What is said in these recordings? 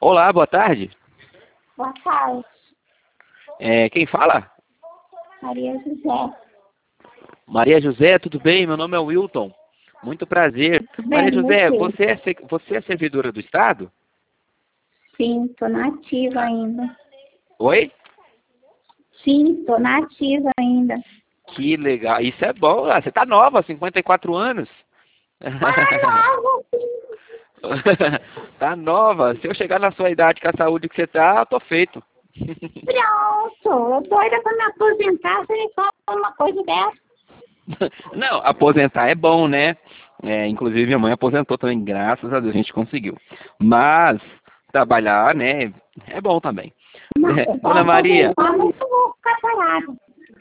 Olá, boa tarde. Boa tarde, Quem fala? Maria José. Maria José, tudo bem? Meu nome é Wilton. Muito prazer. Tudo Maria bem, José, você? você é servidora do Estado? Sim, tô nativa ainda. Oi? Sim, tô nativa ainda. Que legal. Isso é bom. Você tá nova, 54 anos. Ah, nova! Tá nova. Se eu chegar na sua idade com a saúde que você tá, eu tô feito. Pronto! Eu doida pra me aposentar, você me fala uma coisa dessa. Não, aposentar é bom, né? Inclusive, minha mãe aposentou também, graças a Deus, a gente conseguiu. Mas, trabalhar, né, é bom também. Não, eu vou Dona Maria, aposentar, mas eu vou ficar parada.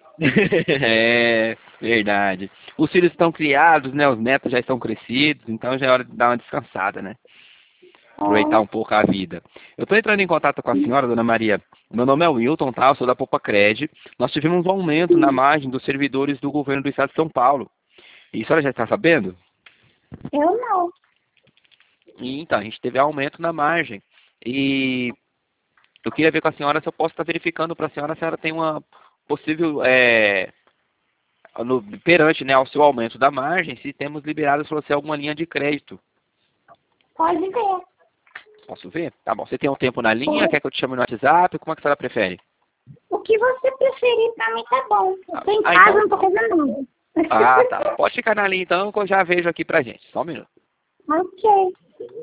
é verdade. Os filhos estão criados, né? Os netos já estão crescidos, então já é hora de dar uma descansada, né? Aproveitar um pouco a vida. Eu estou entrando em contato com a senhora, Dona Maria. Meu nome é Wilton, tá? Eu sou da Popacred. Nós tivemos um aumento na margem dos servidores do governo do estado de São Paulo. E a senhora já está sabendo? Eu não. Então, a gente teve aumento na margem. E eu queria ver com a senhora se eu posso estar verificando para a senhora se a senhora tem uma possível, perante, né, ao seu aumento da margem, se temos liberado para você alguma linha de crédito. Pode ver. Posso ver? Tá bom. Você tem um tempo na linha? Quer que eu te chame no WhatsApp? Como é que a senhora prefere? O que você preferir pra mim tá bom. Eu tô em Ah, casa, então. não tô fazendo nada. Ah, tá. Pode ficar na linha então, que eu já vejo aqui pra gente. Só um minuto. Ok.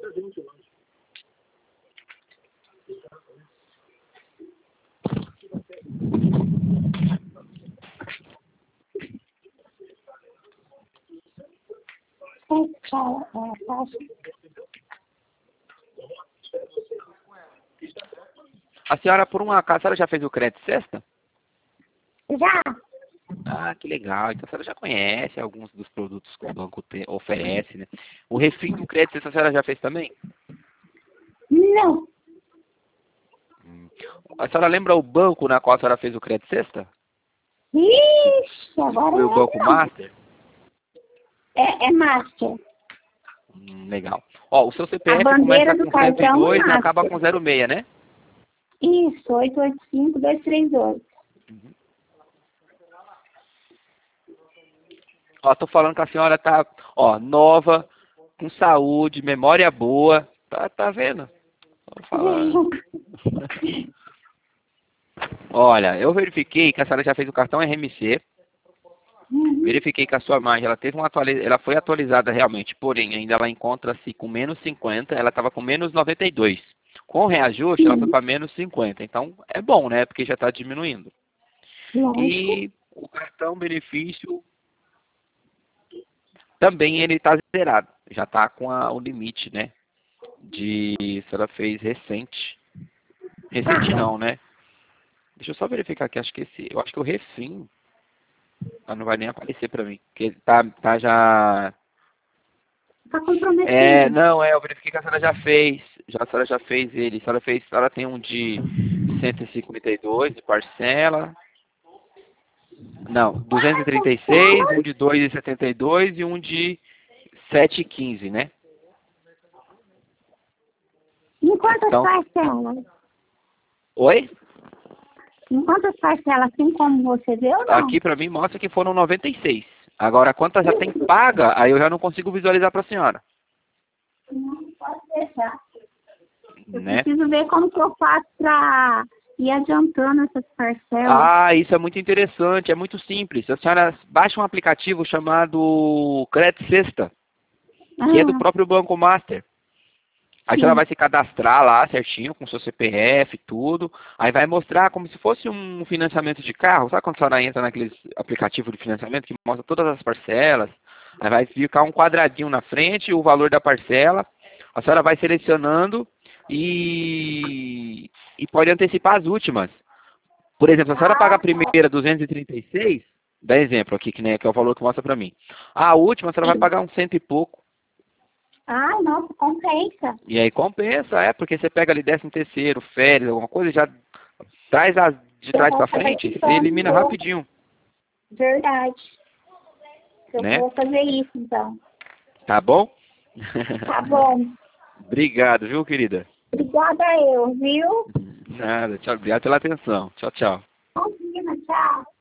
A senhora, por um acaso, a senhora já fez o crédito sexta? Já? Ah, que legal. Então a senhora já conhece alguns dos produtos que o banco oferece, né? O refim do crédito sexta a senhora já fez também? Não. A senhora lembra o banco na qual a senhora fez o crédito sexta? Ixi, Se agora foi o não Banco é não. Master? É Master. Legal. Ó, o seu A CPF bandeira começa do com cento e cartão é dois e acaba Master. com 06, né? Isso, 885-238. Ó, tô falando que a senhora tá, ó, nova, com saúde, memória boa. Tá vendo? Tô falando. Olha, eu verifiquei que a senhora já fez o cartão RMC. Verifiquei que a sua margem, ela teve ela foi atualizada realmente, porém, ainda ela encontra-se com menos 50, ela estava com menos 92. Com o reajuste, ela foi para menos 50. Então, é bom, né? Porque já está diminuindo. Lógico. E o cartão benefício também ele está zerado. Já está com o limite, né? Se ela fez recente. Recente não, né? Deixa eu só verificar aqui, eu acho que o refim não vai nem aparecer para mim, porque tá já. Tá comprometido. Não, eu verifiquei que a senhora já fez. A senhora já fez ele. A senhora tem um de 152 de parcela. Não, 236, um de 2,72 e um de 7,15, né? Em quantas Então, parcelas? oi? Em quantas parcelas, assim como você vê ou não? Aqui para mim mostra que foram 96. Agora, quantas já tem paga, aí eu já não consigo visualizar para a senhora, Não pode deixar. Eu né? preciso ver como que eu faço pra ir adiantando essas parcelas. Ah, isso é muito interessante, é muito simples. A senhora baixa um aplicativo chamado Crédito Sexta, que é do Ah, próprio Banco Master. Aí a senhora sim. vai se cadastrar lá certinho, com seu CPF e tudo. Aí vai mostrar como se fosse um financiamento de carro. Sabe quando a senhora entra naqueles aplicativos de financiamento que mostra todas as parcelas? Aí vai ficar um quadradinho na frente, o valor da parcela. A senhora vai selecionando e pode antecipar as últimas. Por exemplo, se a senhora paga a primeira 236, dá exemplo aqui, que é o valor que mostra para mim. A última, a senhora vai pagar uns cento e pouco. Ah, nossa, compensa. E aí compensa, porque você pega ali 13º, férias, alguma coisa, e já traz de Eu trás vou para fazer frente, você então. elimina rapidinho, Verdade. Eu né? vou fazer isso, então. Tá bom? Tá bom. Obrigado, viu, querida? Obrigada eu, viu? Nada, tchau. Obrigado pela atenção. Tchau, tchau. Imagina, tchau.